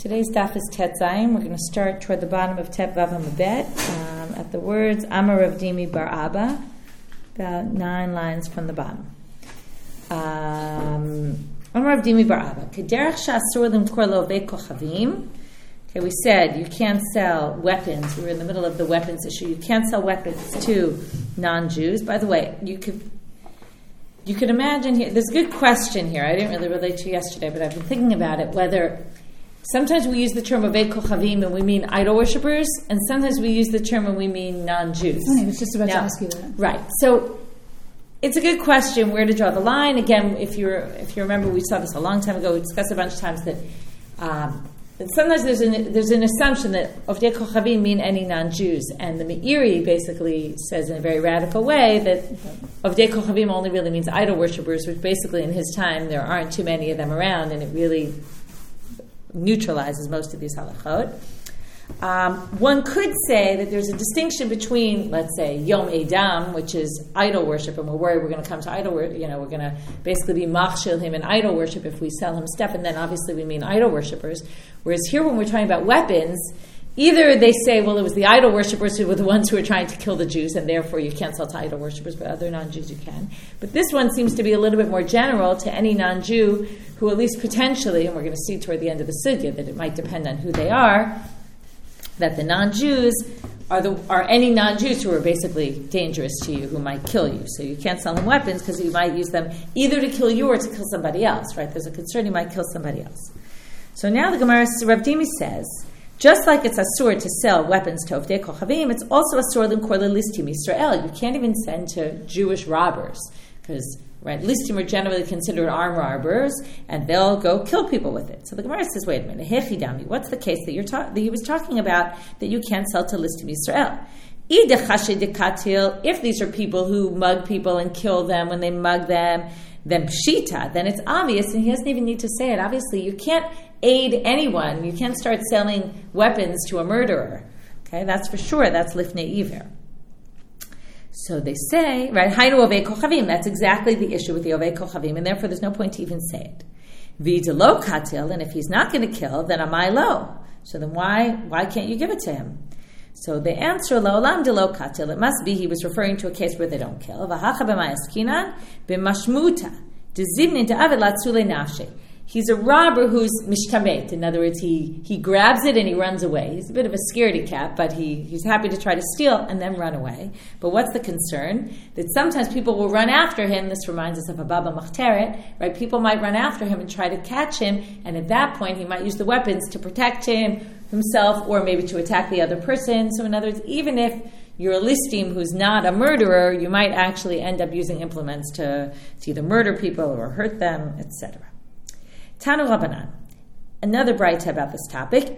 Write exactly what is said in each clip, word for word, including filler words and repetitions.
Today's daf is Tet Zayin. We're going to start toward the bottom of Tet Vav Hamabet um, at the words Amar Rav Dimi Bar Abba, about nine lines from the bottom. Um, Amar Rav Dimi Bar Abba, Kederach Shasur Limkor Lovei Kochavim. Okay, we said you can't sell weapons. We were in the middle of the weapons issue. You can't sell weapons to non-Jews. By the way, you could you could imagine here. There's a good question here. I didn't really relate to yesterday, but I've been thinking about it. Whether sometimes we use the term Ovei Kochavim and we mean idol worshippers, and sometimes we use the term and we mean non-Jews. I was just about now, to ask you that. Right. So it's a good question where to draw the line. Again, if you if you remember, we saw this a long time ago. We discussed a bunch of times that. Um, And sometimes there's an, there's an assumption that Ovdei Kochavim mean any non-Jews, and the Meiri basically says in a very radical way that Ovdei Kochavim only really means idol worshippers, which basically in his time there aren't too many of them around, and it really neutralizes most of these halachot. Um, one could say that there's a distinction between, let's say, Yom Edam, which is idol worship, and we're worried we're going to come to idol worship, you know, we're going to basically be machshil him in idol worship if we sell him stuff, and then obviously we mean idol worshippers. Whereas here when we're talking about weapons, either they say, well, it was the idol worshippers who were the ones who were trying to kill the Jews, and therefore you can't sell to idol worshippers, but other non-Jews you can. But this one seems to be a little bit more general to any non-Jew who at least potentially, and we're going to see toward the end of the sugya that it might depend on who they are, that the non-Jews are the are any non-Jews who are basically dangerous to you, who might kill you. So you can't sell them weapons because you might use them either to kill you or to kill somebody else, right? There's a concern you might kill somebody else. So now the Gemara, Rav Dimi says, just like it's asur to sell weapons to Ovdei Kochavim, it's also asur l'mkor listim Yisrael. You can't even send to Jewish robbers because right, listim are generally considered armed robbers, and they'll go kill people with it. So the Gemara says, wait a minute, hechidami, what's the case that you're ta- that he was talking about that you can't sell to listim Yisrael? If these are people who mug people and kill them when they mug them, then pshita, then it's obvious, and he doesn't even need to say it. Obviously, you can't aid anyone. You can't start selling weapons to a murderer. Okay, that's for sure. That's lifnei iver. So they say, right, Hainu Ovei Kochavim, that's exactly the issue with the Ovei Kochavim, and therefore there's no point to even say it. V'idelo katil, and if he's not going to kill, then amai lo. So then why why can't you give it to him? So the answer, la'olam delo katil, it must be he was referring to a case where they don't kill. V'hacha b'mayaskinan b'mashmuta, d'zivnin ta'avet latzule nafshe. He's a robber who's mishtamet. In other words, he, he grabs it and he runs away. He's a bit of a scaredy cat, but he, he's happy to try to steal and then run away. But what's the concern? That sometimes people will run after him. This reminds us of a baba machteret, right? People might run after him and try to catch him, and at that point he might use the weapons to protect him, himself, or maybe to attack the other person. So in other words, even if you're a listim who's not a murderer, you might actually end up using implements to, to either murder people or hurt them, et cetera. Tanu Rabbanan, another braita about this topic.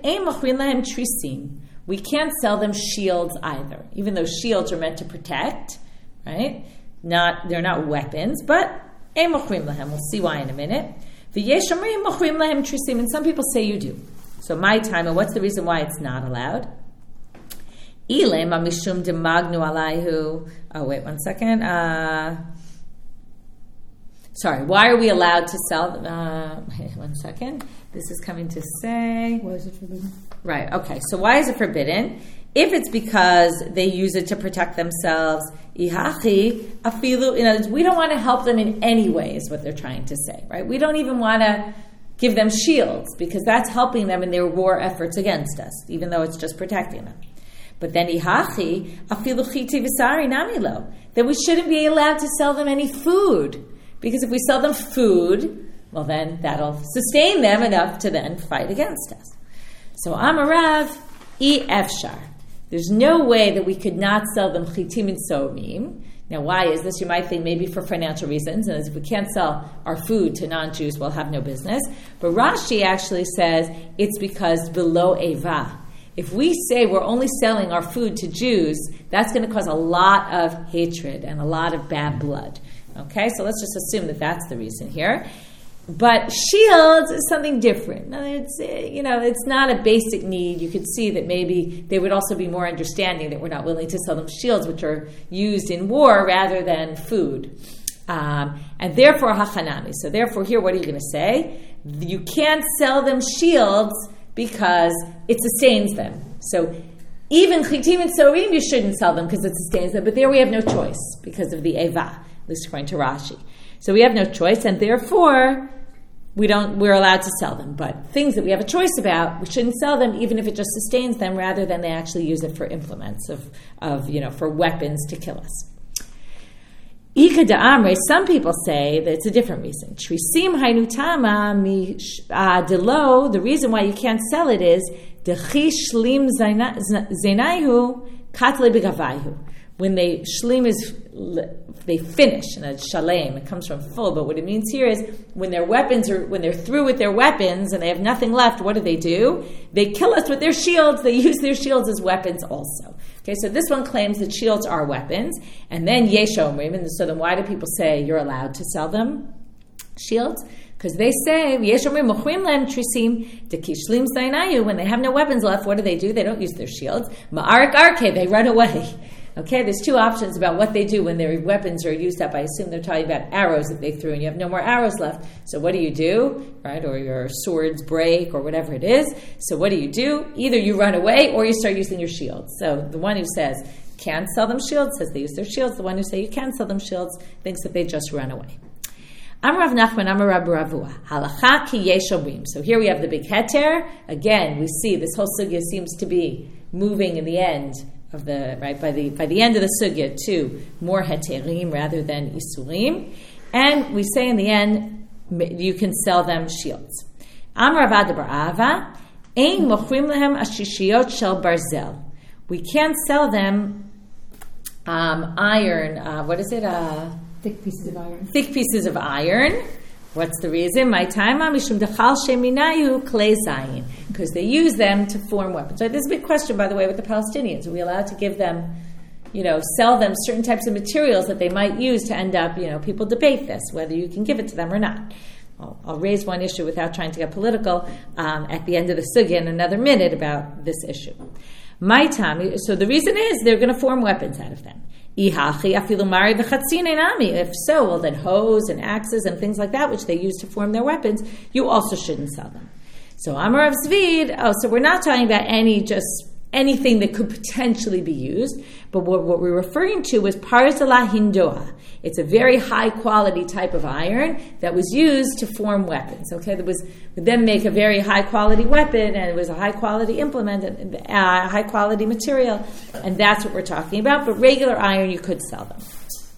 We can't sell them shields either, even though shields are meant to protect, right? Not they're not weapons, but we'll see why in a minute. And some people say you do. So my time, and what's the reason why it's not allowed? Oh, wait one second. Uh, Sorry, why are we allowed to sell? Uh, one second. This is coming to say... Why is it forbidden? Right, okay. So why is it forbidden? If it's because they use it to protect themselves, ihachi, afilu, in other words, we don't want to help them in any way, is what they're trying to say, right? We don't even want to give them shields, because that's helping them in their war efforts against us, even though it's just protecting them. But then ihachi, afilu chiti v'sari namilo, that we shouldn't be allowed to sell them any food. Because if we sell them food, well then that'll sustain them enough to then fight against us. So Amarav, e efshar. There's no way that we could not sell them chitim and sovim. Now why is this? You might think maybe for financial reasons, and if we can't sell our food to non-Jews, we'll have no business. But Rashi actually says it's because below eva. If we say we're only selling our food to Jews, that's going to cause a lot of hatred and a lot of bad blood. Okay, so let's just assume that that's the reason here. But shields is something different. It's, you know, it's not a basic need. You could see that maybe they would also be more understanding that we're not willing to sell them shields, which are used in war rather than food. Um, and therefore, hachanami. So therefore, here, what are you going to say? You can't sell them shields because it sustains them. So even chitim and sorim, you shouldn't sell them because it sustains them. But there we have no choice because of the eva, at least according to Rashi. So we have no choice, and therefore we don't. We're allowed to sell them. But things that we have a choice about, we shouldn't sell them, even if it just sustains them, rather than they actually use it for implements of, of you know, for weapons to kill us. Ika da'amre, some people say that it's a different reason. Trisim hainutama mi delo, the reason why you can't sell it is dechi shlim zainaihu katle begavaihu. When they, shlim is, they finish, and a shalem, it comes from full, but what it means here is when their weapons are, when they're through with their weapons and they have nothing left, what do they do? They kill us with their shields. They use their shields as weapons also. Okay, so this one claims that shields are weapons, and then yesh omrim, and so then why do people say you're allowed to sell them shields? Because they say, yesh omrim mochrim lem trisim dekishlim zainayu, when they have no weapons left, what do they do? They don't use their shields. Ma'arik arke, they run away. Okay, there's two options about what they do when their weapons are used up. I assume they're talking about arrows that they threw, and you have no more arrows left. So what do you do, right? Or your swords break, or whatever it is. So what do you do? Either you run away, or you start using your shields. So the one who says can't sell them shields says they use their shields. The one who says you can sell them shields thinks that they just run away. Amar Rav Nachman, Amar Rabbi Ravua, halacha ki yesh omrim. So here we have the big heter. Again, we see this whole sugya seems to be moving in the end of the right by the by the end of the sugya to more heterim rather than isurim, and we say in the end you can sell them shields. Amar Avad bar Ava, ein mochrim lehem ashishiyot shel barzel. We can't sell them um, iron. Uh, what is it? Uh, thick pieces of iron. Thick pieces of iron. What's the reason? My time, mishum dechal sheminayu klei zayin, because they use them to form weapons. So this is a big question, by the way, with the Palestinians. Are we allowed to give them, you know, sell them certain types of materials that they might use to end up, you know, people debate this, whether you can give it to them or not. I'll, I'll raise one issue without trying to get political um, at the end of the sugya in another minute about this issue. My time, so the reason is they're going to form weapons out of them. If so, well then hoes and axes and things like that, which they use to form their weapons, you also shouldn't sell them. So Amar of Zvid, oh, so we're not talking about any just anything that could potentially be used, but what, what we're referring to was parzala hindoa. It's a very high quality type of iron that was used to form weapons. Okay, that was would then make a very high quality weapon, and it was a high quality implement, a uh, high quality material, and that's what we're talking about. But regular iron, you could sell them.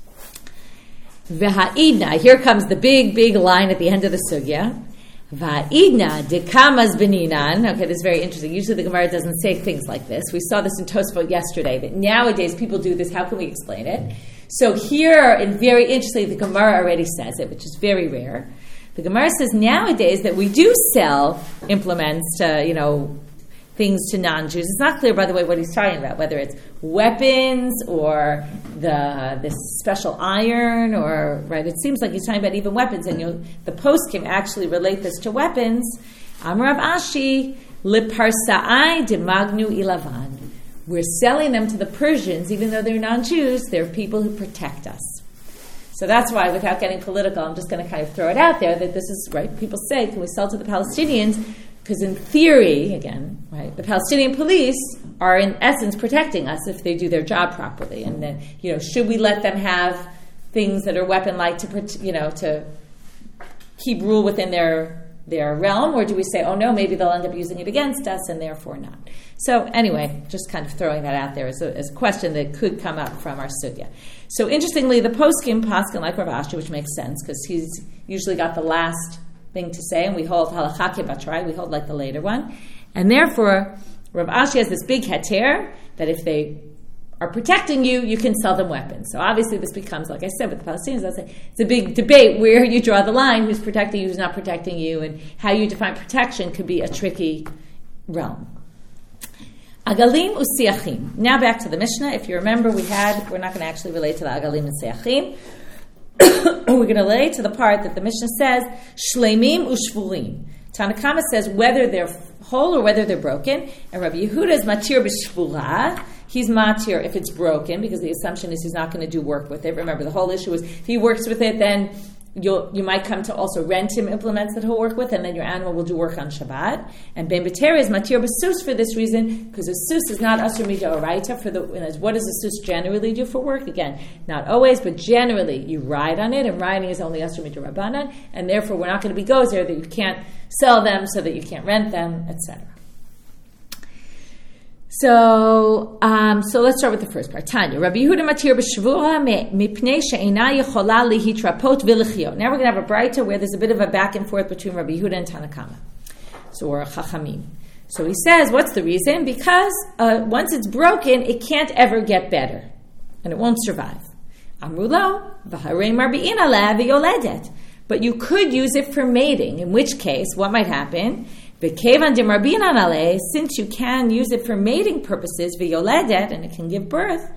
V'ha'idna, here comes the big, big line at the end of the sugya. Va'idna dekamas beninan. Okay, this is very interesting. Usually the Gemara doesn't say things like this. We saw this in Tosfot yesterday, that nowadays people do this. How can we explain it? So here, and very interestingly, the Gemara already says it, which is very rare. The Gemara says nowadays that we do sell implements to, you know, things to non-Jews. It's not clear, by the way, what he's talking about, whether it's weapons or the this special iron, or, right, it seems like he's talking about even weapons, and you'll, the post can actually relate this to weapons. Amar Rav Ashi, liparsa'ai de magnu ilavan. We're selling them to the Persians, even though they're non-Jews, they're people who protect us. So that's why, without getting political, I'm just going to kind of throw it out there, that this is, right, people say, can we sell to the Palestinians? Because in theory, again, right, the Palestinian police are in essence protecting us if they do their job properly. And then, you know, should we let them have things that are weapon-like to, you know, to keep rule within their their realm, or do we say, oh no, maybe they'll end up using it against us and therefore not? So anyway, just kind of throwing that out there as a, as a question that could come up from our sugya. So interestingly, the poskim paskin like Rav Ashi, which makes sense because he's usually got the last thing to say, and we hold halacha kebatrai, we hold like the later one, and therefore Rav Ashi has this big heter that if they are protecting you, you can sell them weapons. So obviously this becomes, like I said, with the Palestinians, I say it's a big debate where you draw the line, who's protecting you, who's not protecting you, and how you define protection could be a tricky realm. Agalim u'siachim. Now back to the Mishnah. If you remember, we had, we're not going to actually relate to the agalim and siachim. We're going to relate to the part that the Mishnah says, shleimim u'shvurim. Tanakama says whether they're whole or whether they're broken. And Rabbi Yehuda is matir b'shvura. He's matir if it's broken, because the assumption is he's not going to do work with it. Remember, the whole issue is if he works with it, then You'll, you might come to also rent him implements that he'll work with, and then your animal will do work on Shabbat. And Ben B'Tera is matir b'sus for this reason, because a sus is not asur midoraita for the. What does a sus generally do for work? Again, not always, but generally you ride on it, and riding is only asur midorabanan, and therefore we're not going to be gozer that you can't sell them, so that you can't rent them, et cetera. So, um, so let's start with the first part. Tanya, Rabbi Yehuda matir b'shvua mipnei she'ina yechola lihitrapot v'lichiyot. Now we're going to have a braita where there's a bit of a back and forth between Rabbi Yehuda and Tanakama. So, or Chachamim. So he says, what's the reason? Because uh, once it's broken, it can't ever get better, and it won't survive. Amrulo v'harei marbi'in aleh v'yoledet. But you could use it for mating, in which case, what might happen? Since you can use it for mating purposes, v'yoledet, and it can give birth,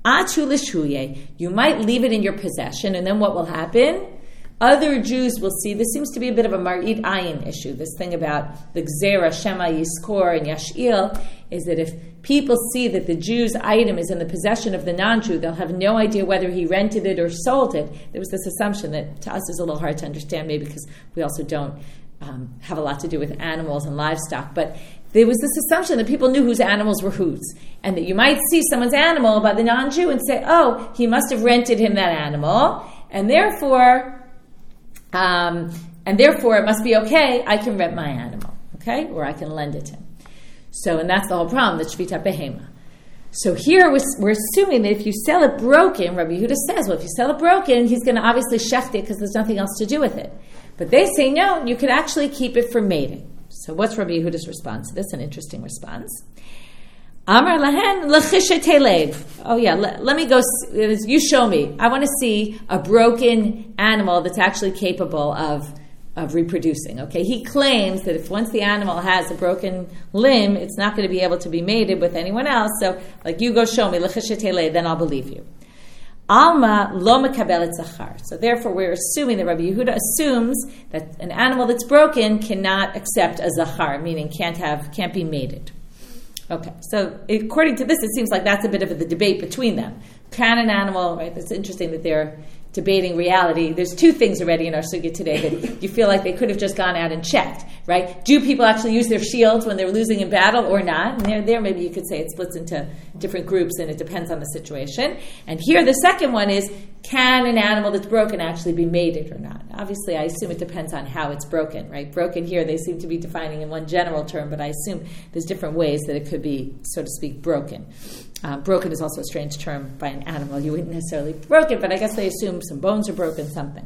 you might leave it in your possession, and then what will happen? Other Jews will see, this seems to be a bit of a marit ayin issue, this thing about the gzera, shema, yiskor, and yash'il, is that if people see that the Jew's item is in the possession of the non-Jew, they'll have no idea whether he rented it or sold it. There was this assumption that to us is a little hard to understand, maybe because we also don't Um, have a lot to do with animals and livestock, but there was this assumption that people knew whose animals were whose, and that you might see someone's animal by the non-Jew and say, oh, he must have rented him that animal, and therefore, um, and therefore it must be okay, I can rent my animal, okay, or I can lend it to him. So, and that's the whole problem, the Shvita Behema. So here we're, we're assuming that if you sell it broken, Rabbi Yehuda says, well, if you sell it broken, he's going to obviously shecht it because there's nothing else to do with it. But they say, no, you could actually keep it for mating. So what's Rabbi Yehuda's response to this? An interesting response. Amar lahen lechisha telev. Oh yeah, let, let me go, you show me. I want to see a broken animal that's actually capable of, of reproducing. Okay, he claims that if once the animal has a broken limb, it's not going to be able to be mated with anyone else. So like, you go show me, lechisha telev, then I'll believe you. Alma lo mekabelet zachar. So therefore, we're assuming that Rabbi Yehuda assumes that an animal that's broken cannot accept a zachar, meaning can't have, can't be mated. Okay, so according to this, it seems like that's a bit of a, the debate between them. Can an animal, right? It's interesting that they're debating reality. There's two things already in our sugya today that you feel like they could have just gone out and checked, right? Do people actually use their shields when they're losing in battle or not? And there, there maybe you could say it splits into different groups and it depends on the situation. And here the second one is, can an animal that's broken actually be mated or not? Obviously, I assume it depends on how it's broken, right? Broken here, they seem to be defining in one general term, but I assume there's different ways that it could be, so to speak, broken. Um, broken is also a strange term by an animal. You wouldn't necessarily broke it, but I guess they assume some bones are broken, something.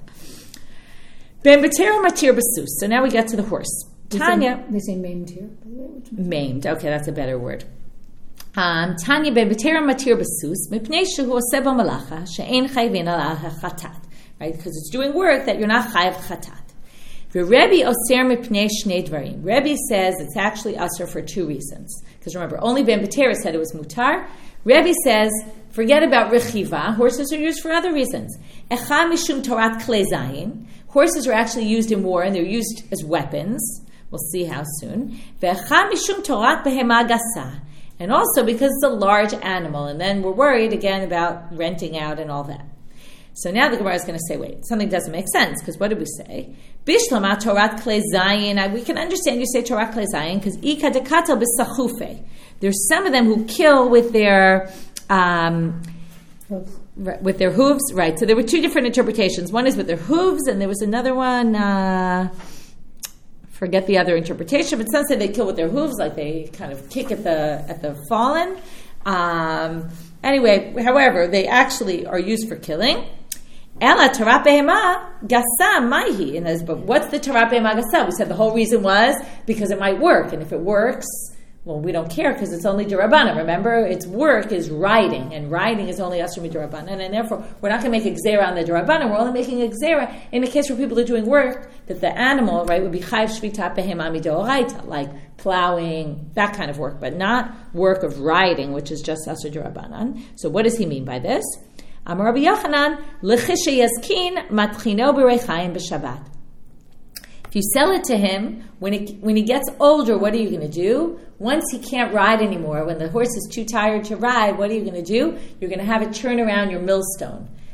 Ben B'Tera matir b'sus. So now we get to the horse. Tanya. They say maimed here. Maimed. Okay, that's a better word. Um, Tanya Ben B'Tera matir b'sus mipnei shehu oseh bo malacha she'ein chayvin ala chatat. Right, because it's doing work that you're not chayav chatat. Rebbe oser mipnei shnei dvarim. Rebbe says it's actually aser for two reasons. Because remember, only Ben B'Tera said it was mutar. Rebbe says, forget about rechiva. Horses are used for other reasons. Echa mishum torat klei zayin. Horses are actually used in war, and they're used as weapons. We'll see how soon. Ve'echa mishum torat behema gasa. And also because it's a large animal, and then we're worried again about renting out and all that. So now the Gemara is going to say, wait, something doesn't make sense, because what did we say? Bishlama Torat Klei Zayin. We can understand you say Torat Klei Zayin, because Ika Dekato B'Sachufe. There's some of them who kill with their um, with their hooves, right? So there were two different interpretations. One is with their hooves, and there was another one. Uh, forget the other interpretation, but some say they kill with their hooves, like they kind of kick at the at the fallen. Um, anyway, however, they actually are used for killing. Ela tarat behema gasa maihi. And but what's the tarat behema gasa? We said the whole reason was because it might work, and if it works, well, we don't care because it's only d'Rabbanan. Remember, its work is riding, and riding is only asur d'Rabbanan, and therefore we're not going to make a gzera on the d'Rabbanan. We're only making a gzera in the case where people are doing work that the animal, right, would be chayiv shvita behema midoraita, like plowing, that kind of work, but not work of riding, which is just asur d'Rabbanan. So what does he mean by this? Amar Rabbi Yochanan, lechishe yazkin matchino b'reichayim b'Shabbat. If you sell it to him, when it, when he gets older, what are you going to do? Once he can't ride anymore, when the horse is too tired to ride, what are you going to do? You're going to have it turn around your millstone.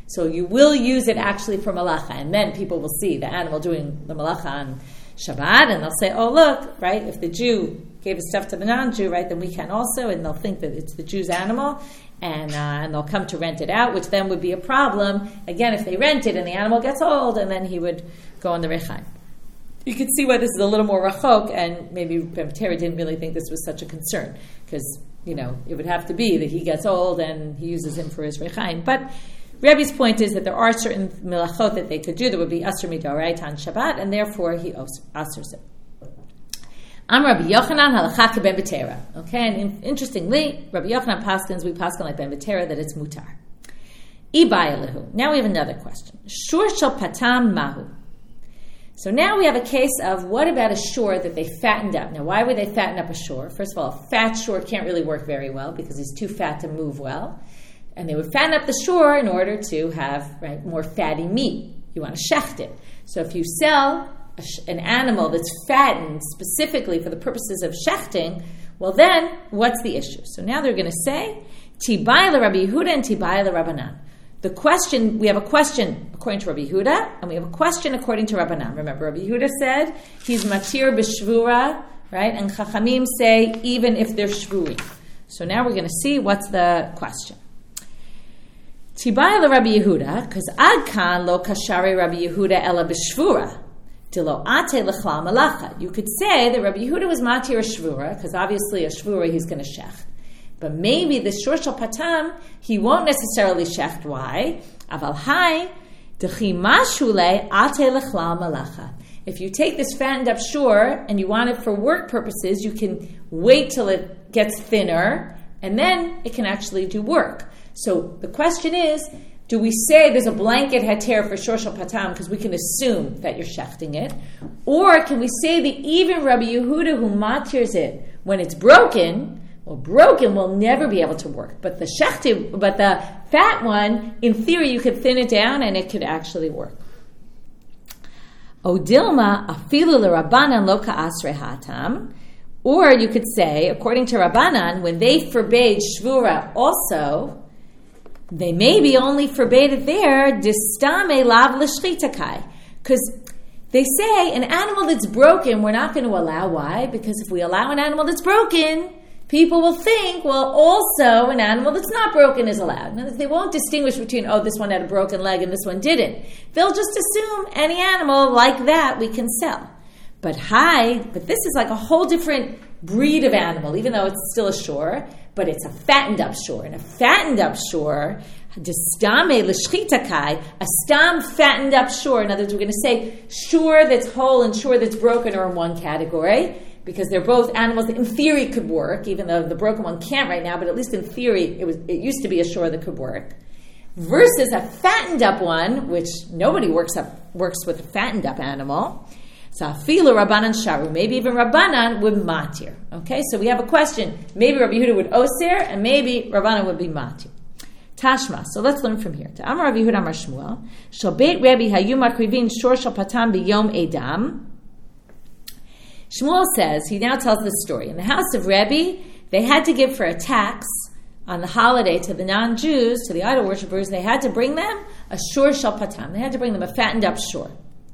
So you will use it actually for malacha, and then people will see the animal doing the malacha on Shabbat, and they'll say, oh, look, right, if the Jew gave his stuff to the non-Jew, right, then we can also, and they'll think that it's the Jew's animal, and uh, and they'll come to rent it out, which then would be a problem, again, if they rent it and the animal gets old, and then he would go on the Rechaim. You can see why this is a little more rachok, and maybe Ben Betera didn't really think this was such a concern, because, you know, it would have to be that he gets old and he uses him for his Rechaim. But Rebbe's point is that there are certain melachot that they could do that would be asur midoraita on Shabbat, and therefore he asurs it. Am Rabbi Yochanan halacha ke Ben Betera. Okay, and in, interestingly, Rabbi Yochanan paskins, we paskin like Ben Betera that it's mutar. Ibayalehu. Now we have another question. Shur shel patam mahu. So now we have a case of what about a shore that they fattened up. Now, why would they fatten up a shore? First of all, a fat shore can't really work very well because he's too fat to move well. And they would fatten up the shore in order to have right, more fatty meat. You want to shecht it. So if you sell a sh- an animal that's fattened specifically for the purposes of shechting, well then, what's the issue? So now they're going to say, Tibai le Rabbi Yehuda and Tibai le Rabbanan. The question, we have a question according to Rabbi Yehuda, and we have a question according to Rabbanan. Remember, Rabbi Yehuda said, he's matir b'shvura, right? And Chachamim say, even if they're shvurim. So now we're going to see what's the question. Tibai le Rabbi Yehuda, because ad kan lo kashari Rabbi Yehuda ela b'shvura, dilo ate l'chlal malacha. You could say that Rabbi Yehuda was matir a shvura, because obviously a shvura he's going to shech. But maybe the shur shel patam, he won't necessarily shecht. Why? Aval hai, dechi mashule ate lechlal malacha. If you take this fattened up shur and you want it for work purposes, you can wait till it gets thinner, and then it can actually do work. So the question is, do we say there's a blanket heter for shur shel patam because we can assume that you're shechting it? Or can we say that even Rabbi Yehuda who matirs it when it's broken, well, broken will never be able to work. But the shechti, but the fat one, in theory, you could thin it down and it could actually work. Odilma afilu l'Rabbanan lo ka'asre hatam. Or you could say, according to Rabbanan, when they forbade shvura also, they maybe only forbade it there, distame lav l'shchitakai. Because they say an animal that's broken, we're not going to allow. Why? Because if we allow an animal that's broken, people will think, well, also an animal that's not broken is allowed. Now, they won't distinguish between, oh, this one had a broken leg and this one didn't. They'll just assume any animal like that we can sell. But hi, but this is like a whole different breed of animal, even though it's still a shore, but it's a fattened up shore. And a fattened up shore, distame l'shchitakai, a stam fattened up shore. In other words, we're going to say shore that's whole and shore that's broken are in one category, because they're both animals that in theory could work, even though the broken one can't right now, but at least in theory, it was it used to be a shore that could work. Versus a fattened up one, which nobody works up works with a fattened up animal. So afilu Rabbanan sharu, maybe even Rabbanan would matir. Okay, so we have a question. Maybe Rabbi Yehuda would osir, and maybe Rabbanan would be matir. Tashma. So let's learn from here. To Amar Rabbi Yehuda Amar Shmuel, shel beit Rabbi hayu makrivin shor shel patam biyom edam. Shmuel says, he now tells this story. In the house of Rebbe, they had to give for a tax on the holiday to the non-Jews, to the idol worshippers, they had to bring them a shur shel patam. They had to bring them a fattened up shur.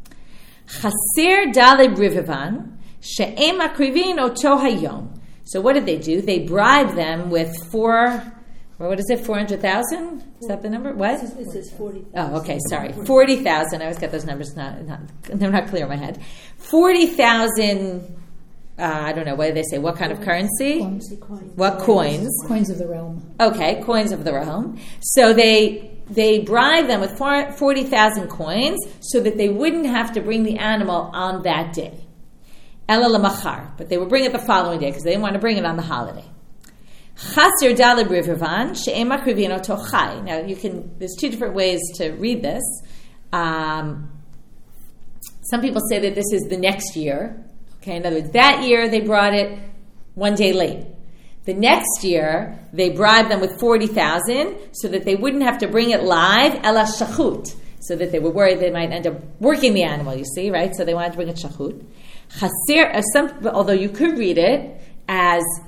Chaser dale brivivan, she'em akrivin oto hayom. So what did they do? They bribed them with four, or what is it, four hundred thousand? Is that the number? What? It says forty thousand. Oh, okay, sorry. forty thousand. I always get those numbers, not, not, they're not clear in my head. forty thousand, uh, I don't know, what do they say? What kind of currency? Coins. What coins? Coins of the realm. Okay, coins of the realm. So they they bribed them with forty thousand coins so that they wouldn't have to bring the animal on that day. Ela lamachar. But they would bring it the following day because they didn't want to bring it on the holiday. Chaser daled rivervan she'ema krivino tochai. Now you can. There's two different ways to read this. Um, some people say that this is the next year. Okay, in other words, that year they brought it one day late. The next year they bribed them with forty thousand so that they wouldn't have to bring it live. Ela shachut, so that they were worried they might end up working the animal. You see, right? So they wanted to bring it shachut. Chaser, uh, some, although you could read it as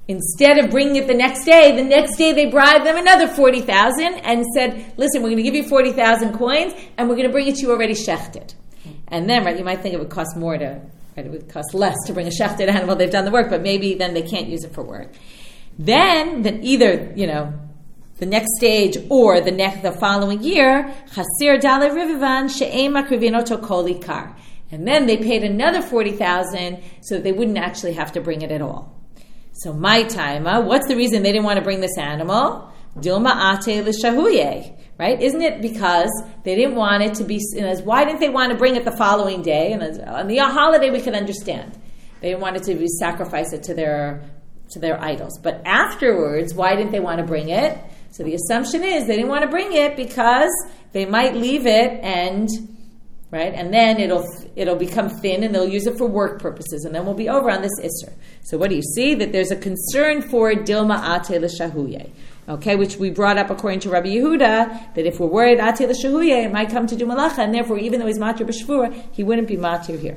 instead of bringing it the next day, the next day they bribed them another forty thousand and said, listen, we're going to give you forty thousand coins and we're going to bring it to you already shechted. And then, right, you might think it would cost more to, right, it would cost less to bring a shechted animal. They've done the work, but maybe then they can't use it for work. Then, then either, you know, the next stage or the next, the following year, chasir dale rivivan she'ema krivinoto kolikar. And then they paid another forty thousand so that they wouldn't actually have to bring it at all. So my time, uh, what's the reason they didn't want to bring this animal? Dilma ate l'shahuye, right? Isn't it because they didn't want it to be, as why didn't they want to bring it the following day? And as, on the holiday we could understand. They didn't want it to be sacrifice it to their to their idols. But afterwards, why didn't they want to bring it? So the assumption is they didn't want to bring it because they might leave it and right? And then it'll it'll become thin and they'll use it for work purposes and then we'll be over on this Isser. So what do you see? That there's a concern for Dilma Ate L'Shahuye, okay, which we brought up according to Rabbi Yehuda, that if we're worried Ate L'Shahuye, it might come to do Malacha, and therefore even though he's Matir B'Shvura, he wouldn't be Matir here.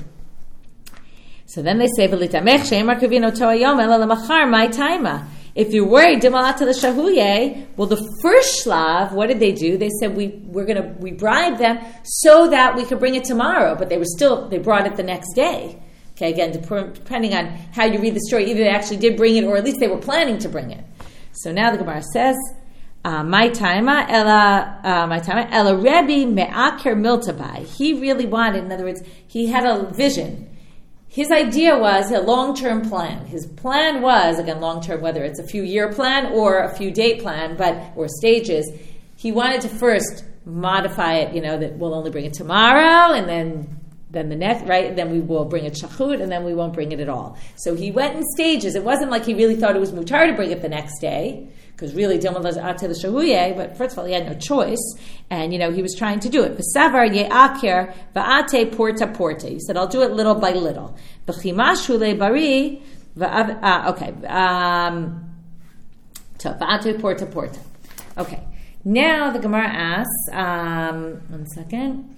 So then they say, V'litamech she'emar kavino to'ayom ela l'machar my taima. If you're worried, Dimalata l'shahuye, well, the first shlav, what did they do? They said we we're gonna we bribed them so that we could bring it tomorrow, but they were still they brought it the next day. Okay, again, depending on how you read the story, either they actually did bring it or at least they were planning to bring it. So now the Gemara says, "My taima ela my taima ela Rebbe me'aker miltabai." He really wanted, in other words, he had a vision. His idea was a long-term plan. His plan was, again, long-term, whether it's a few-year plan or a few-day plan, but or stages. He wanted to first modify it, you know, that we'll only bring it tomorrow, and then then the next, right, and then we will bring it shachut, and then we won't bring it at all. So he went in stages. It wasn't like he really thought it was mutar to bring it the next day, because really, Dilma Ate L'Shahuye, but first of all, he had no choice, and, you know, he was trying to do it. V'savar ye'aker v'ate porta porta. He said, I'll do it little by little. V'chimash hule bari, uh, okay, um, v'ate porta porta. Okay, now the Gemara asks, um, one second,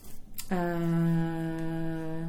uh,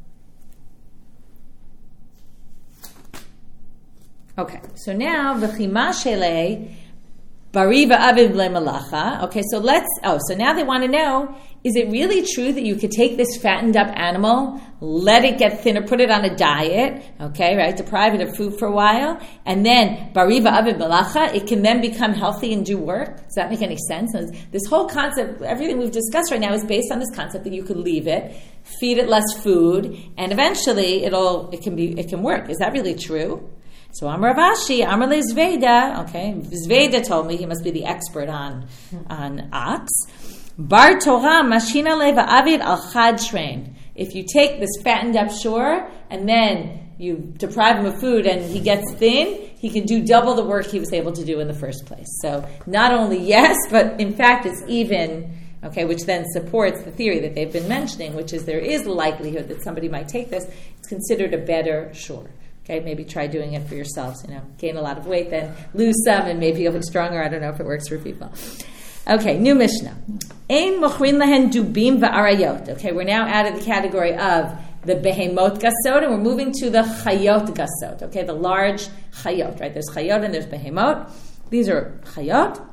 okay, so now v'chima shele bari v'avid le'malacha. Okay, so let's. Oh, so now they want to know: is it really true that you could take this fattened up animal, let it get thinner, put it on a diet, okay, right, deprive it of food for a while, and then bari v'avid malacha, it can then become healthy and do work? Does that make any sense? And this whole concept, everything we've discussed right now, is based on this concept that you could leave it, feed it less food, and eventually it'll it can be it can work. Is that really true? So Amar Avashi, Amar Le Zveda, okay, Zveda told me, he must be the expert on on ox. Bar Torah Mashina Leva Avid Al Chad Shrein. If you take this fattened up shore and then you deprive him of food and he gets thin, he can do double the work he was able to do in the first place. So not only yes, but in fact it's even, okay, which then supports the theory that they've been mentioning, which is there is the likelihood that somebody might take this. It's considered a better shore. Okay, maybe try doing it for yourselves, you know, gain a lot of weight, then lose some, and maybe you'll be stronger. I don't know if it works for people. Okay, new Mishnah. Ein mochrin lahen dubim va'arayot. Okay, we're now out of the category of the behemot gasot, and we're moving to the chayot gasot. Okay, the large chayot, right? There's chayot and there's behemot. These are chayot.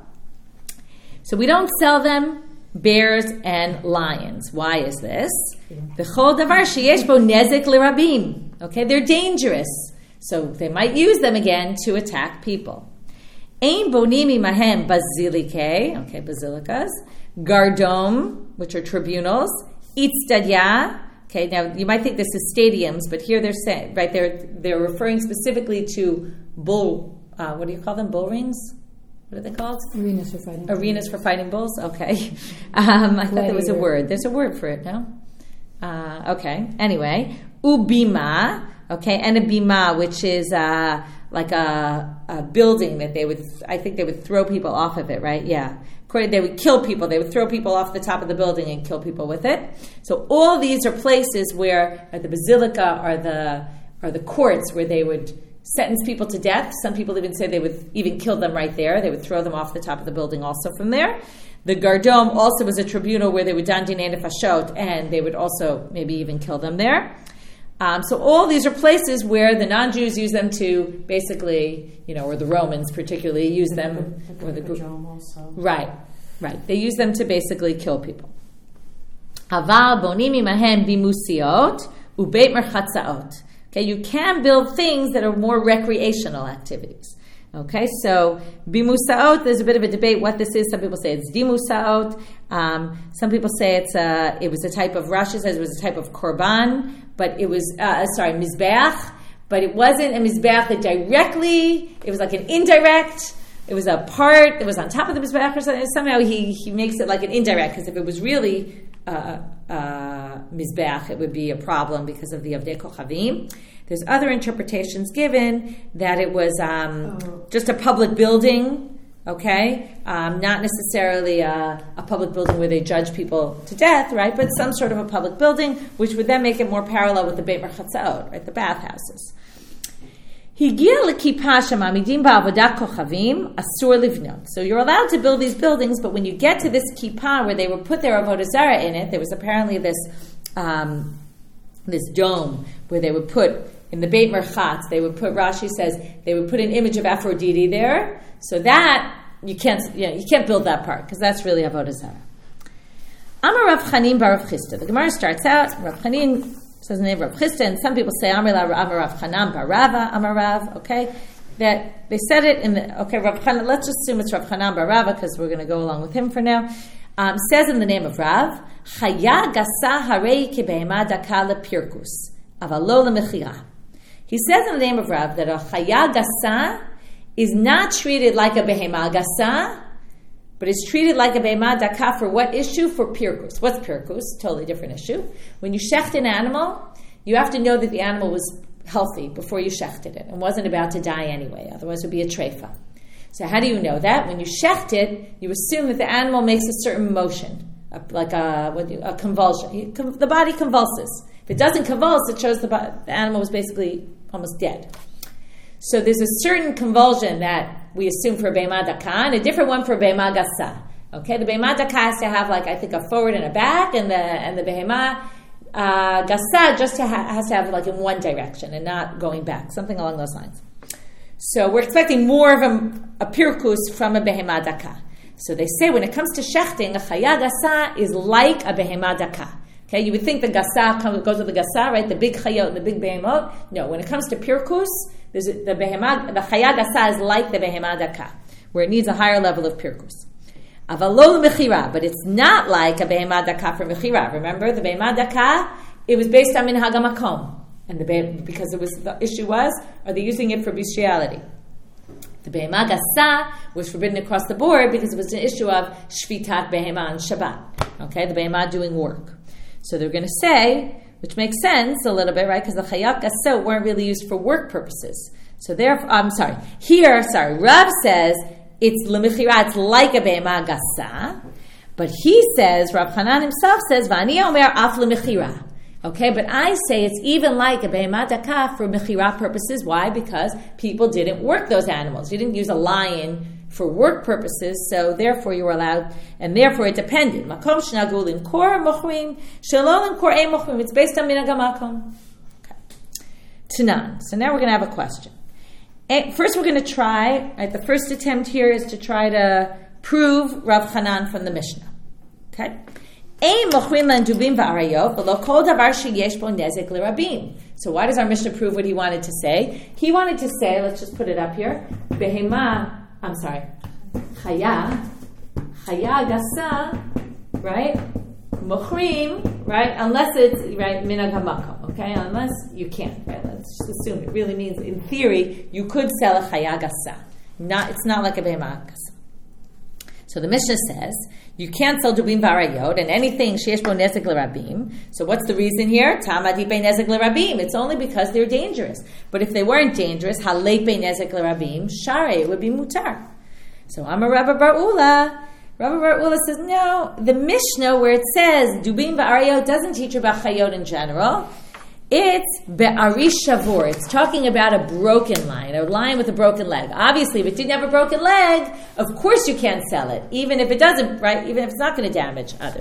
So we don't sell them bears and lions. Why is this? V'chol davar sheyesh bo nezek l'rabim. Okay, they're dangerous, so they might use them again to attack people. Ein bonimi mahem bazilike, okay, basilicas, gardom, which are tribunals, itztadya. Okay, now you might think this is stadiums, but here they're saying, right? They're they're referring specifically to bull. Uh, what do you call them? Bull rings. What are they called? Arenas for fighting. Arenas for fighting bulls. Okay, um, I thought there was a word. There's a word for it. No. Uh, okay. Anyway, ubima. Okay, and a bima, which is uh, like a, a building that they would. I think they would throw people off of it. Right? Yeah. They would kill people. They would throw people off the top of the building and kill people with it. So all these are places where uh, the basilica are the are the courts where they would sentence people to death. Some people even say they would even kill them right there. They would throw them off the top of the building also from there. The Gardom also was a tribunal where they would dan dinei nefashot, and they would also maybe even kill them there. Um, so all these are places where the non-Jews use them to basically, you know, or the Romans particularly use them. The, or the group. Also. Right, right. They use them to basically kill people. Aval bonim imahem bimusiot ubeit merchatzaot. Okay, you can build things that are more recreational activities. Okay, so bimusaot, there's a bit of a debate what this is. Some people say it's dimusaot. Um, some people say it's a, it was a type of, Rashi says it was a type of korban, but it was, uh, sorry, mizbeach, but it wasn't a mizbeach that directly, it was like an indirect, it was a part, it was on top of the mizbeach or something. Somehow he, he makes it like an indirect, because if it was really uh, uh, mizbeach, it would be a problem because of the Avdei Kochavim. There's other interpretations given that it was um, oh. just a public building, okay? Um, not necessarily a, a public building where they judge people to death, right? But some sort of a public building, which would then make it more parallel with the Beit Merchatzaot, right? The bathhouses. So you're allowed to build these buildings, but when you get to this kippah where they would put their avodah zarah in it, there was apparently this um, this dome where they would put, in the Beit Merchatz, they would put, Rashi says, they would put an image of Aphrodite there. So that, you can't you, know, you can't build that part, because that's really Avodah Zarah. Amar Rav Chanin bar Rav Chisda. The Gemara starts out, Rav Chanin says the name of Rav Chisda, and some people say Amar Rav Chanan bar Rava, Amar Rav, okay? That they said it in the, okay, Rav Chanan, let's assume it's Rav Chanan bar Rava, because we're going to go along with him for now. Um, says in the name of Rav, Chaya gasa harei ki behema daka lepirkus, avalo lemechira. He says in the name of Rav that a chaya gasa is not treated like a behema gasa, but is treated like a behema daka for what issue? For pirkus. What's pirkus? Totally different issue. When you shecht an animal, you have to know that the animal was healthy before you shechted it and wasn't about to die anyway. Otherwise it would be a treifa. So how do you know that? When you shecht it, you assume that the animal makes a certain motion, a, like a, what you, a convulsion. The body convulses. If it doesn't convulse, it shows the, the animal was basically almost dead. So there's a certain convulsion that we assume for a behema daka, and a different one for a behema gasa. Okay, the behema daka has to have, like, I think, a forward and a back, and the and the behema uh, gasa just to ha- has to have, like, in one direction and not going back, something along those lines. So we're expecting more of a, a pirkus from a behema daka. So they say when it comes to shechting, a chaya gasa is like a behema daka. Okay, you would think the gasa comes, goes with the gasa, right? The big chayot, the big behemot. No, when it comes to pirkus, there's a, the behema, the chaya gasa is like the behema daka, where it needs a higher level of pirkus. Avalol mechira, but it's not like a behema daka for mechira. Remember, the behema daka, it was based on minhag hamakom, and the be- because it was the issue was, are they using it for bestiality? The behema gasa was forbidden across the board because it was an issue of shvitat behema on Shabbat. Okay, the behema doing work. So they're going to say, which makes sense a little bit, right? Because the chayat gasa weren't really used for work purposes. So therefore, I'm sorry. Here, sorry, Rav says it's lemechira, it's like a behema gasa, but he says, Rav Hanan himself says, v'ani omer af lemechira. Okay, but I say it's even like a behema daka for mechira purposes. Why? Because people didn't work those animals. You didn't use a lion for work purposes, so therefore you were allowed, and therefore it depended. Makom shnagul in kor mochrim, shalol in kor ein mochrim. It's based on minhag hamakom. Okay. Tanan. So now we're going to have a question. First we're going to try, right, the first attempt here is to try to prove Rav Hanan from the Mishnah. Okay? So why does our Mishnah prove what he wanted to say? He wanted to say, let's just put it up here, Behema, I'm sorry, Chaya, Chaya Gasa, right? Mochrim, right? Unless it's, right, Minhag HaMakom, okay? Unless you can't, right? Let's just assume it really means, in theory, you could sell a Chaya Gasa. Not, it's not like a Behema Gasa. So the Mishnah says, you can't sell dubim v'arayot and anything sheyesh bo nezek l'rabim. So what's the reason here? Tama dipei nezek l'rabim. It's only because they're dangerous. But if they weren't dangerous, halepei nezek l'rabim, share, it would be mutar. So Amar Rabba bar Ula. Rabba bar Ula says, no, the Mishnah where it says dubim v'arayot doesn't teach about chayot in general. It's be'ari shavur. It's talking about a broken lion, a lion with a broken leg. Obviously, if it didn't have a broken leg, of course you can't sell it, even if it doesn't, right? Even if it's not going to damage others.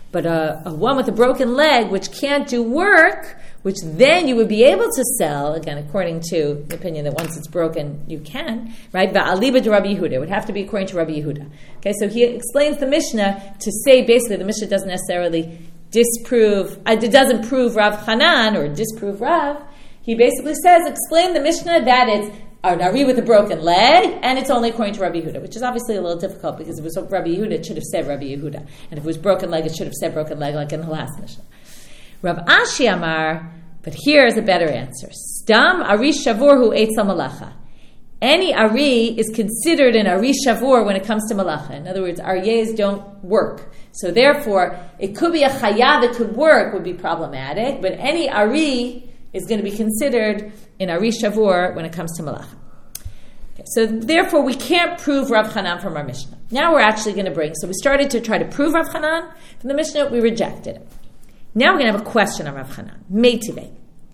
But a, a one with a broken leg, which can't do work, which then you would be able to sell, again, according to the opinion that once it's broken, you can, right? Ba'aliba de Rabbi Yehuda. It would have to be according to Rabbi Yehuda. Okay, so he explains the Mishnah to say, basically, the Mishnah doesn't necessarily disprove, uh, it doesn't prove Rav Hanan or disprove Rav. He basically says, explain the Mishnah that it's an Ari with a broken leg, and it's only according to Rabbi Yehuda, which is obviously a little difficult because if it was Rabbi Yehuda, it should have said Rabbi Yehuda. And if it was broken leg, it should have said broken leg, like in the last Mishnah. Rav Ashi Amar, but here is a better answer. Stam Ari Shavur hu eitz malacha. Any Ari is considered an Ari Shavur when it comes to malacha. In other words, Aryehs don't work. So therefore, it could be a chaya that could work, would be problematic, but any Ari is going to be considered an Ari Shavur when it comes to malacha. Okay, so therefore, we can't prove Rav Hanan from our Mishnah. Now we're actually going to bring, so we started to try to prove Rav Hanan from the Mishnah, we rejected it. Now we're going to have a question on Rav Hanan. Meitive.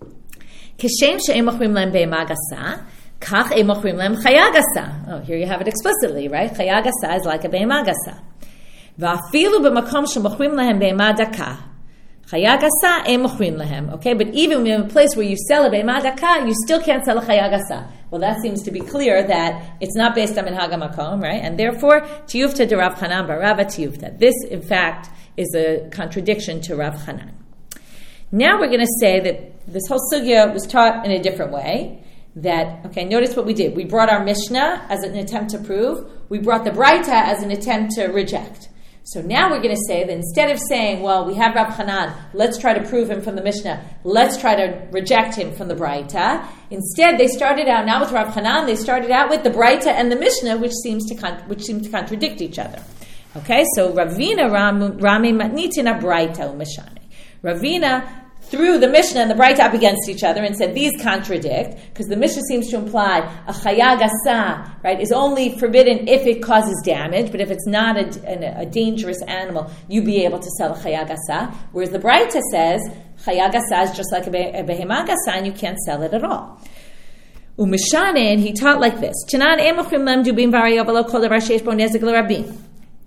Kishem she'em mochrim lehem be'ema gasa, kach em mochrim lehem chaya gasa. Oh, here you have it explicitly, right? Chaya gasa is like a be'ema gasa. Va'afilu b'makom she'mochrim lehem be'ema daka. Chaya gasa em mochrim lehem. Okay, but even in a place where you sell a be'ema daka, you still can't sell a chaya gasa. Well, that seems to be clear that it's not based on minhag hamakom, right? And therefore, tiyufta de Rav Hanan barava tiyufta. This, in fact, is a contradiction to Rav Hanan. Now we're going to say that this whole sugya was taught in a different way. That, okay, notice what we did. We brought our Mishnah as an attempt to prove. We brought the Braita as an attempt to reject. So now we're going to say that instead of saying, well, we have Rav Hanan, let's try to prove him from the Mishnah, let's try to reject him from the Braita. Instead, they started out, not with Rav Hanan, they started out with the Braita and the Mishnah, which seems to con- which seem to contradict each other. Okay, so Ravina Rami Matnitina Braita Umeshane. Ravina threw the Mishnah and the Braita up against each other and said these contradict, because the Mishnah seems to imply a chaya gasa, right, is only forbidden if it causes damage, but if it's not a, a, a dangerous animal, you'd be able to sell a chaya gasa. Whereas the Braita says chaya gasa is just like a, be, a behema gasa and you can't sell it at all. Umeshane, and he taught like this: Chanan emochrim lem dubim varayavalo kol davar sheish bo nezek l'rabim.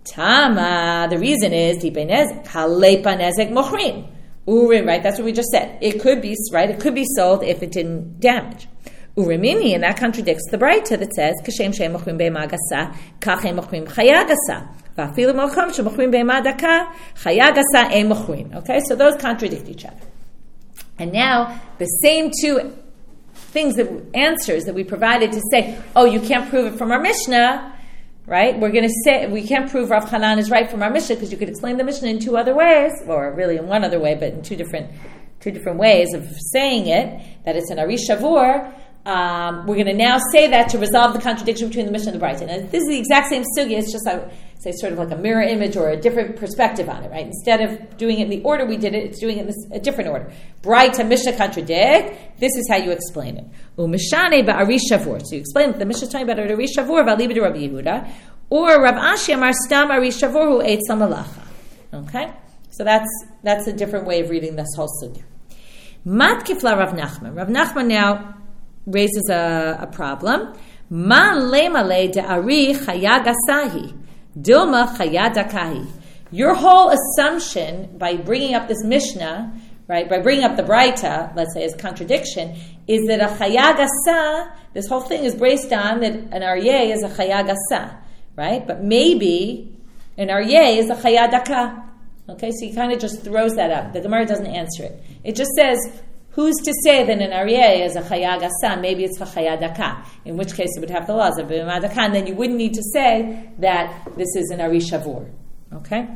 Tama, the reason is tipe nezek halepa nezek mochrim. Urim, right? That's what we just said. It could be, right? It could be sold if it didn't damage. Urimini, and that contradicts the Braita that says, Kashem she'em mochrim be'ema gasa, kach em mochrim chaya gasa. Va'afilu mocham she'mochrim be'ema daka, chaya gasa em mochrim. Okay, so those contradict each other. And now, the same two things, that answers that we provided to say, oh, you can't prove it from our Mishnah, right? We're going to say, we can't prove Rav Hanan is right from our Mishnah because you could explain the Mishnah in two other ways, or really in one other way, but in two different two different ways of saying it, that it's an Ari Shavur. Um, we're going to now say that to resolve the contradiction between the Mishnah and the Braita. And this is the exact same sugya, it's just, I would say, sort of like a mirror image or a different perspective on it, right? Instead of doing it in the order we did it, it's doing it in this, a different order. Braita, Mishnah contradict, this is how you explain it. Umeshane ba'ari shavur. So you explain that the Mishnah is talking about Ari Shavur, v'aliba de Rabbi Yehuda, or Rav Ashi Amar stam Ari Shavur hu eitz malacha. Okay? So that's that's a different way of reading this whole sugya. Mat kifla Rav Nachman. Rav Nachman now raises a, a problem. Ma lemale de Ari chaya gasahi, dilma chaya dakahi. Your whole assumption by bringing up this Mishnah, right, by bringing up the Braita, let's say as contradiction, is that a chaya gasa, this whole thing is based on that an aryeh is a chaya gasa, right? But maybe an aryeh is a chaya daka. Okay, so he kind of just throws that up. The Gemara doesn't answer it. It just says, who's to say that an aryeh is a chaya gasa? Maybe it's a chaya daka. In which case it would have the laws of b'ma daka, and then you wouldn't need to say that this is an ari shavur. Okay?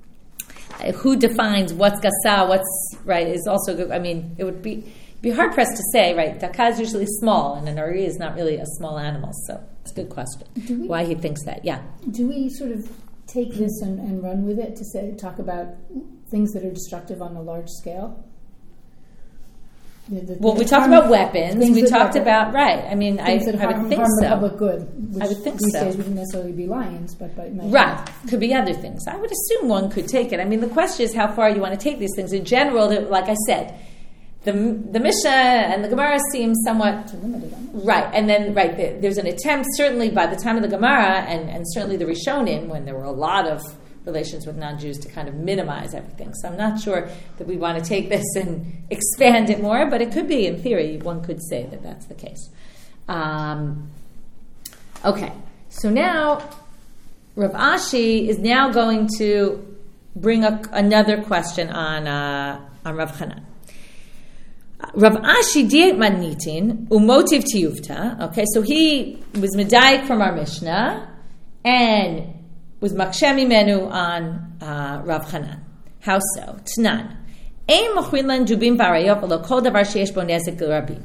Who defines what's gasa, what's, right, is also good. I mean, it would be be hard pressed to say, right? Daka is usually small, and an ari is not really a small animal. So it's a good question. We, why he thinks that? Yeah. Do we sort of take this and, and run with it to say talk about things that are destructive on a large scale? The, the, well, the we talked about weapons. We talked about, right. I mean, I, that I harm, would think harm so. The public good. Which I would think these so. Days wouldn't necessarily be lions, but, but right. Could be other things. I would assume one could take it. I mean, the question is how far you want to take these things. In general, like I said, the the Mishnah and the Gemara seem somewhat limited on it. Right, and then right the, there's an attempt, certainly by the time of the Gemara, and, and certainly the Rishonim, when there were a lot of relations with non-Jews to kind of minimize everything. So I'm not sure that we want to take this and expand it more, but it could be, in theory, one could say that that's the case. Um, okay, so now Rav Ashi is now going to bring up another question on uh, on Rav Chanan. Rav Ashi diet manitin umotiv tiyuvta. Okay, so he was medayik from our Mishnah and was makshem mimenu on uh, Rav Chanan. How so? Tnan. Ein mochrin lan jubim barayot v'lo kol davar sheyesh bo nezek l'rabim.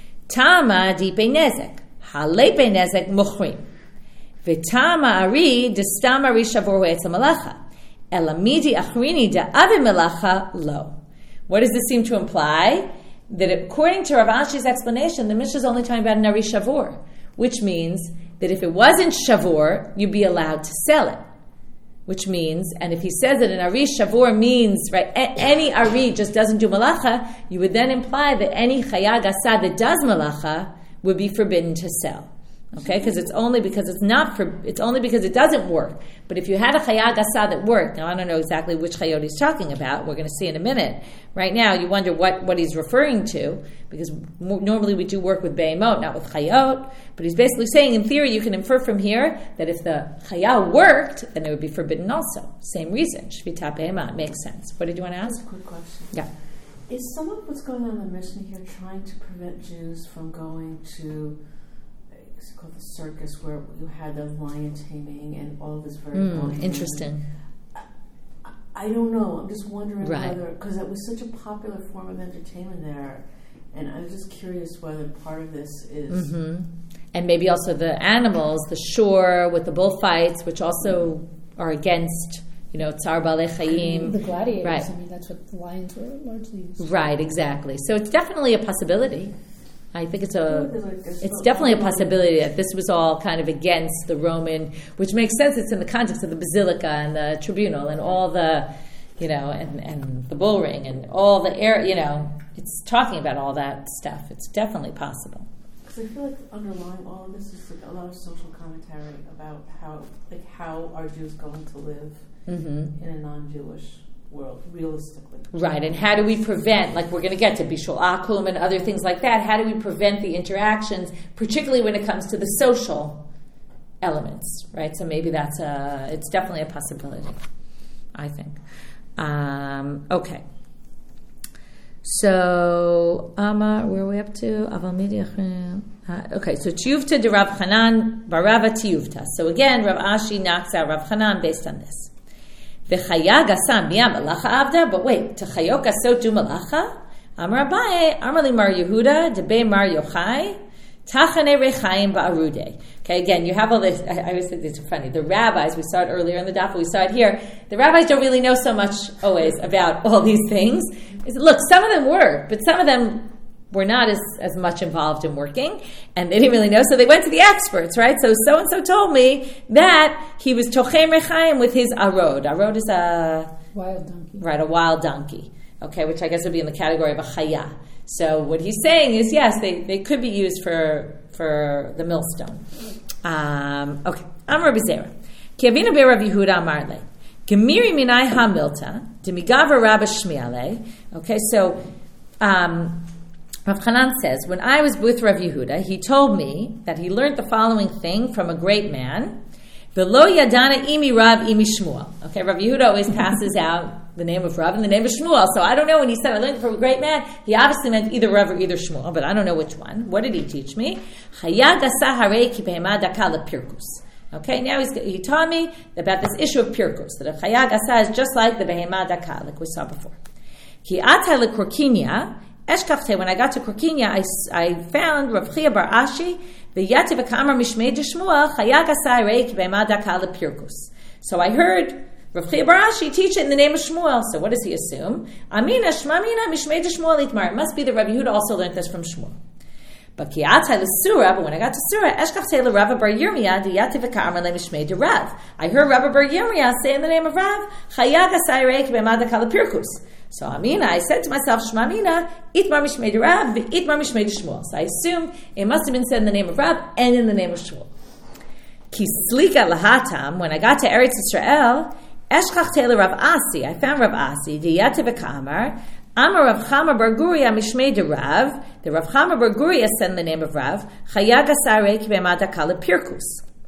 Tama di pe nezek. Halei pe nezek mochrim. V'tama ari destam ari shavor ho'etz ha'malacha. Elamidi achrini da'ave melacha lo. What does this seem to imply? That according to Rav Ashi's explanation, the Mishnah is only talking about an ari shavor, which means that if it wasn't shavor, you'd be allowed to sell it. Which means, and if he says that an ari shavor means, right, a- any ari just doesn't do malacha, you would then imply that any chaya gasa that does malacha would be forbidden to sell. Okay, because it's only because it's not for it's only because it doesn't work. But if you had a chaya gasa that worked, now I don't know exactly which chayot he's talking about. We're going to see in a minute. Right now, you wonder what, what he's referring to, because more, normally we do work with be'emot, not with chayot. But he's basically saying, in theory, you can infer from here that if the chaya worked, then it would be forbidden also. Same reason. Shvita be'emot makes sense. What did you want to ask? That's a quick question. Yeah. Is some of what's going on in the Mishnah here trying to prevent Jews from going to it's called the circus, where you had the lion taming and all this very mm, interesting. I, I don't know. I'm just wondering right. whether, because it was such a popular form of entertainment there, and I'm just curious whether part of this is mm-hmm. and maybe also the animals, the shore with the bullfights, which also are against, you know, tsar balei chayim. The gladiators. Right. I mean, that's what the lions were largely used. Right. Exactly. So it's definitely a possibility. I think it's a, it's definitely a possibility that this was all kind of against the Roman, which makes sense. It's in the context of the basilica and the tribunal and all the, you know, and, and the bull ring and all the air, you know, it's talking about all that stuff. It's definitely possible. Because I feel like underlying all of this is like a lot of social commentary about how, like, how are Jews going to live mm-hmm. in a non-Jewish world, realistically. Right, and how do we prevent, like we're going to get to Bishul Akum and other things like that, how do we prevent the interactions, particularly when it comes to the social elements, right? So maybe that's a, it's definitely a possibility, I think. Um, okay. So, Amar, where are we up to? Uh, okay, so Tiyuvta de Rav Chanan, Barava Tiyuvta. So again, Rav Ashi knocks out Rav Chanan based on this. V'chaya gasa miya malacha avda, but wait, to chayot gasot do malacha? Amar Abaye, Amar li Mar Yehuda, debe Mar Yochai, tachane rechaim ba'arude. Okay, again, you have all this, I, I always think this is funny, the rabbis, we saw it earlier in the daf, we saw it here, the rabbis don't really know so much always about all these things. It's, look, some of them work, but some of them were not as, as much involved in working, and they didn't really know, so they went to the experts, right? So so-and-so told me that he was tochem rechaim with his arod. Arod is a... Wild donkey. Right, a wild donkey, okay, which I guess would be in the category of a chaya. So what he's saying is, yes, they, they could be used for for the millstone. Um, okay, Amar B'Zera. Ki avinu be Rav Yehuda Amar le. Gemiri minai ha-milta, demigaver Rabba Shmiale. Okay, so... Um, Rav Chanan says, when I was with Rav Yehuda, he told me that he learned the following thing from a great man. V'lo yadana imi Rav imi Shmuel. Okay, Rav Yehuda always passes out the name of Rav and the name of Shmuel. So I don't know when he said I learned it from a great man, he obviously meant either Rav or either Shmuel, but I don't know which one. What did he teach me? Chaya gasa harei ki behema daka lepirkus. Okay, now he's, he taught me about this issue of pirkus, that a chaya gasa is just like the behema daka, like we saw before. Ki ata lekorkinia. Eshkafte, when I got to Korkinia, I, I found Rav Chia Bar Ashi, the Yativ Kamar Mishmei Shmuel, Chaya Gasai Reik Be'ema Daka Lepirkus. So I heard Rav Chia Bar Ashi teach it in the name of Shmuel. So what does he assume? Amina Shmamina Mishmei Shmuel Itmar. It must be that Rav Yehuda also learned this from Shmuel. But Kiatai L'Sura, but when I got to Surah, Eshkafte L'Rav Bar Yirmiyah, the Yativ Kamar Mishmei de Rav. I heard Rav Bar Yirmiyah say in the name of Rav, Chaya Gasai Reik Be'ema Daka Lepirkus. So Amina, I said to myself, Shmamina, Itmar Mishmei de Rav, Itmar Mishmei de Shmuel. So I assume it must have been said in the name of Rav and in the name of Shmuel. Ki slika lahatam, when I got to Eretz Yisrael, Eshkach Taylor Rav Asi. I found Rav Asi. Diyate v'kamar. Amar Rav Chama bar Guria mishmei de Rav. The Rav Chama bar Guria said in the name of Rav. Chayaga sarei k'be'mada kala pirkus.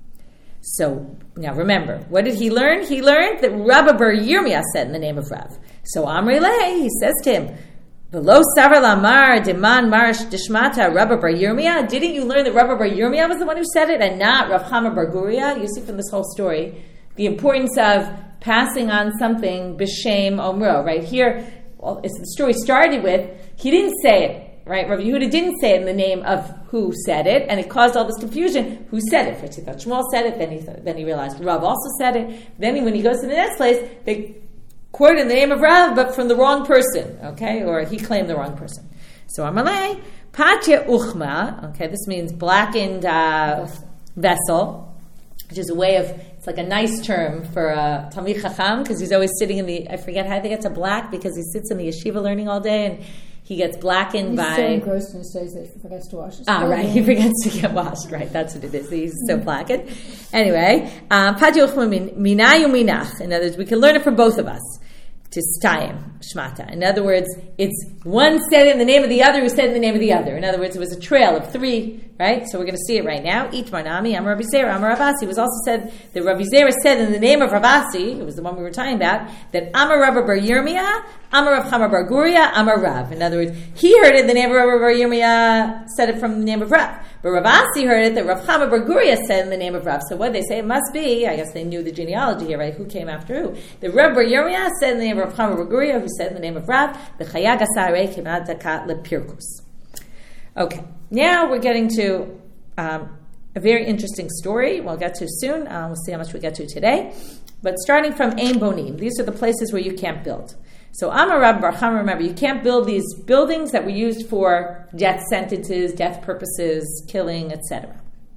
So now remember, what did he learn? He learned that Rabba bar Yirmiyah said in the name of Rav. So Amri Leh, he says to him, V'lo savar lamar deman marish dishmata Rabba bar Yirmiyah. Didn't you learn that Rabba bar Yirmiyah was the one who said it and not Rav Chama bar Guria? You see from this whole story the importance of passing on something b'shem omro. Right here, well, it's the story started with, he didn't say it. Right, Rabbi Yehuda didn't say it in the name of who said it, and it caused all this confusion. Who said it? First he thought Shmuel said it, then he thought, then he realized Rav also said it. Then he, when he goes to the next place, they quote in the name of Rav, but from the wrong person. Okay, or he claimed the wrong person. So Amalei Patya Uchma. Okay, this means blackened uh, vessel, which is a way of, it's like a nice term for a Talmid Chacham, because he's always sitting in the, I forget how they get to black, because he sits in the yeshiva learning all day, and he gets blackened He's by... so engrossed in his studies that he forgets to wash his Ah, right. He forgets to get washed. Right. That's what it is. He's so blackened. Anyway, Pati Uchma Minayu Minach. In other words, we can learn it from both of us. To stayim, shmata. In other words, it's one said in the name of the other who said in the name of the other. In other words, it was a trail of three, right? So we're going to see it right now. Each Marnami, Amar Rabbi Zera, Amar Rav Asi. It was also said that Rabbi Zera said in the name of Rav Asi, it was the one we were talking about, that Amar Rabba bar Yirmiyah, Amar Rav Chama bar Guria, Amar Rav. In other words, he heard it in the name of Rabba bar Yirmiyah, said it from the name of Rav. But Rav Asi heard it that Rav Chama bar Guria said in the name of Rav. So what they say, it must be, I guess they knew the genealogy here, right? Who came after who? The Rabba bar Yirmiyah said in the name of Rav Chama bar Guria, who said in the name of Rav, the Chayag Asarei Kimat Dakat Lepirkus. Okay, now we're getting to um, a very interesting story we'll get to soon. Uh, we'll see how much we get to today. But starting from Ein Bonim, these are the places where you can't build. So Amar Rab Bar Chama, remember, you can't build these buildings that were used for death sentences, death purposes, killing, et cetera.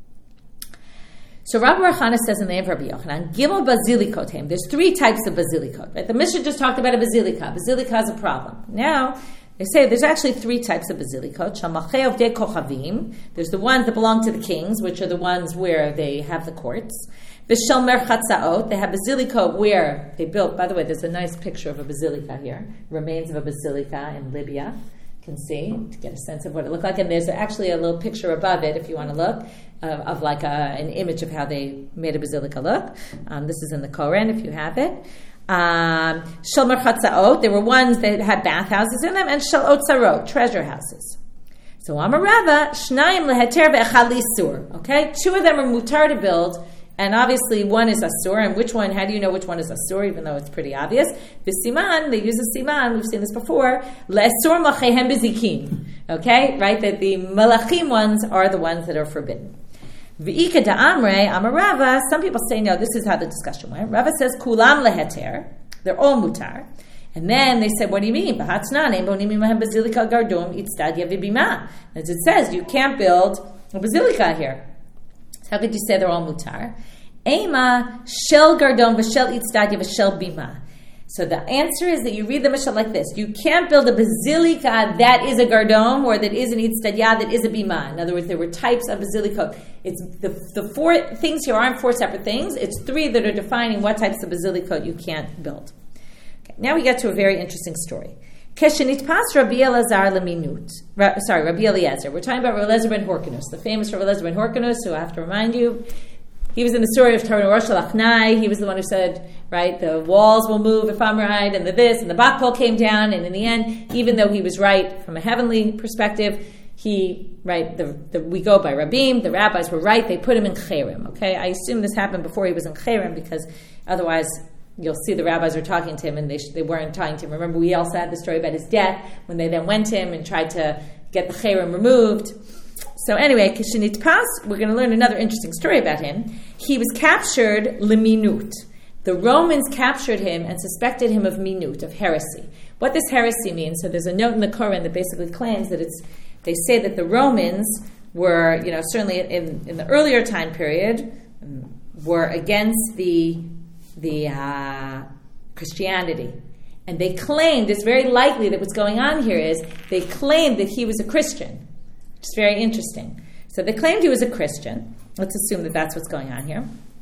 So Rabbi Bar Chana says in the name of Rabbi Yochanan, Gimel Basilikotem. There's three types of basilikot. Right? The Mishnah just talked about a basilica. Basilica is a problem. Now, they say there's actually three types of basilikot. Shamachei Ovdei Kochavim. There's the ones that belong to the kings, which are the ones where they have the courts. V'shel Merchatzaot. They have basilikot where they built. By the way, there's a nice picture of a basilica here. Remains of a basilica in Libya. Can see, to get a sense of what it looked like. And there's actually a little picture above it, if you want to look, uh, of like a, an image of how they made a basilica look. Um, this is in the Koran, if you have it. Um, Shel Merchatzaot, there were ones that had bathhouses in them, and Shel Otzarot, treasure houses. So Amar Rava, Shnayim leheter ve'echad lisur. Okay, two of them are mutar to build, and obviously one is asur, and which one, how do you know which one is asur, even though it's pretty obvious? The siman, they use a siman, we've seen this before, le'asur malachehem bezikim. Okay, right, that the malachim ones are the ones that are forbidden. V'ika da'amre, amarava, some people say no, this is how the discussion went. Rava says, kulam leheter, they're all mutar. And then they said, what do you mean? As it says, you can't build a basilica here. How could you say they're all mutar? Ema shel gardon v'shel itzdadia v'shel bima. So the answer is that you read the Mishnah like this: you can't build a basilica that is a gardon or that is an itzdadia that is a bima. In other words, there were types of basilica. It's the the four things here aren't four separate things. It's three that are defining what types of basilica you can't build. Okay, now we get to a very interesting story. Keshenitpas Rabbi Elazar leminut. Ra, sorry, Rabbi Eliezer. We're talking about Rabbi Eliezer ben Horkanus, the famous Rabbi Eliezer ben Horkanus, who I have to remind you, he was in the story of Torah Rosh Lachnai. He was the one who said, right, the walls will move if I'm right, and the this, and the Bakpol came down, and in the end, even though he was right from a heavenly perspective, he, right, the, the, we go by Rabbim, the rabbis were right, they put him in Cherem, okay? I assume this happened before he was in Cherem, because otherwise you'll see the rabbis are talking to him, and they sh- they weren't talking to him. Remember, we also had the story about his death, when they then went to him and tried to get the Cherem removed. So anyway, Kishinitpas, we're going to learn another interesting story about him. He was captured leminut. The Romans captured him and suspected him of minut, of heresy. What this heresy means, so there's a note in the Koran that basically claims that it's, they say that the Romans were, you know, certainly in, in the earlier time period, um, were against the the uh, Christianity. And they claimed, it's very likely that what's going on here is, they claimed that he was a Christian. It's very interesting. So they claimed he was a Christian. Let's assume that that's what's going on here.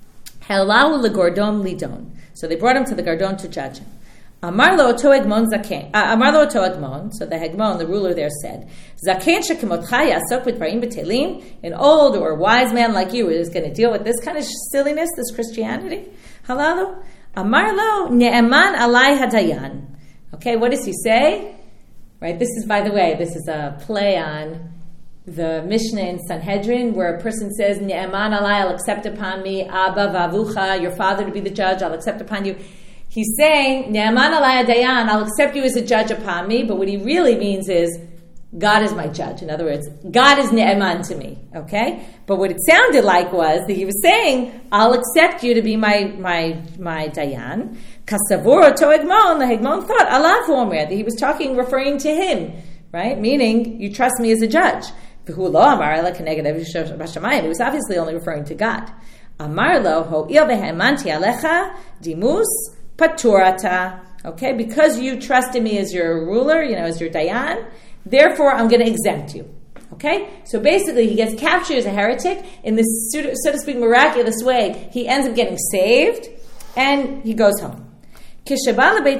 Helau legordom lidon. So they brought him to the Gardon to judge him. Amar lo oto Hegmon zaken. Amar lo oto Hegmon. So the Hegmon, the ruler there, said, "Zaken shekemotcha yasok b'dvarim b'telim." An old or wise man like you is going to deal with this kind of silliness, this Christianity. Halalu. Amar lo ne'eman alai hadayan. Okay, what does he say? Right. This is, by the way, this is a play on the Mishnah in Sanhedrin, where a person says, "Ne'eman alai, I'll accept upon me, Abba v'avucha, your father to be the judge, I'll accept upon you." He's saying, "Ne'eman alai dayan, I'll accept you as a judge upon me," but what he really means is, God is my judge. In other words, God is ne'eman to me, okay? But what it sounded like was that he was saying, I'll accept you to be my my my dayan. Kasavur to Hegmon, the Hegmon thought, Allah Omer, that he was talking, referring to him, right? Meaning, you trust me as a judge. He was obviously only referring to God. Amar lo ho'il vehemanti alecha dimus paturata. Okay, because you trusted me as your ruler, you know, as your dayan, therefore I'm going to exempt you. Okay, so basically he gets captured as a heretic in this, so to speak, miraculous way. He ends up getting saved, and he goes home. Okay, so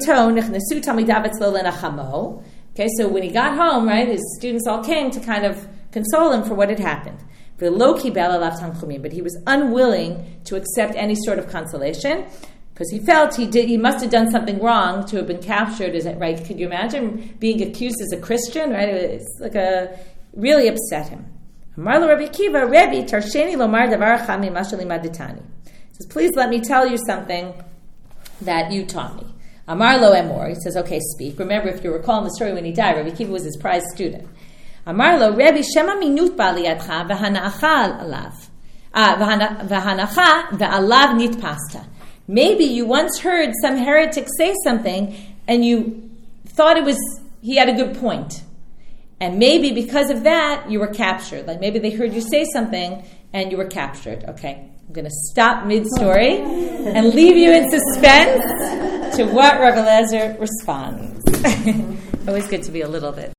when he got home, right, his students all came to kind of console him for what had happened. But he was unwilling to accept any sort of consolation because he felt he did. He must have done something wrong to have been captured. Is it right? Could you imagine being accused as a Christian? Right? It's like a really upset him. Rabbi Akiva, Rebbe, Tarsheni lomar davar chami mashali maditani. Says, please let me tell you something that you taught me. Amar lo emor. He says, okay, speak. Remember, if you recall in the story when he died, Rabbi Akiva was his prized student. Amar lo Rebbe shema minut ba'aliyatcha v'hanacha alav v'hanacha ve'alav nitpasta. Maybe you once heard some heretic say something and you thought it was he had a good point. And maybe because of that, you were captured. Like maybe they heard you say something and you were captured. Okay, I'm going to stop mid-story and leave you in suspense to what Rabbi Eliezer responds. Always good to be a little bit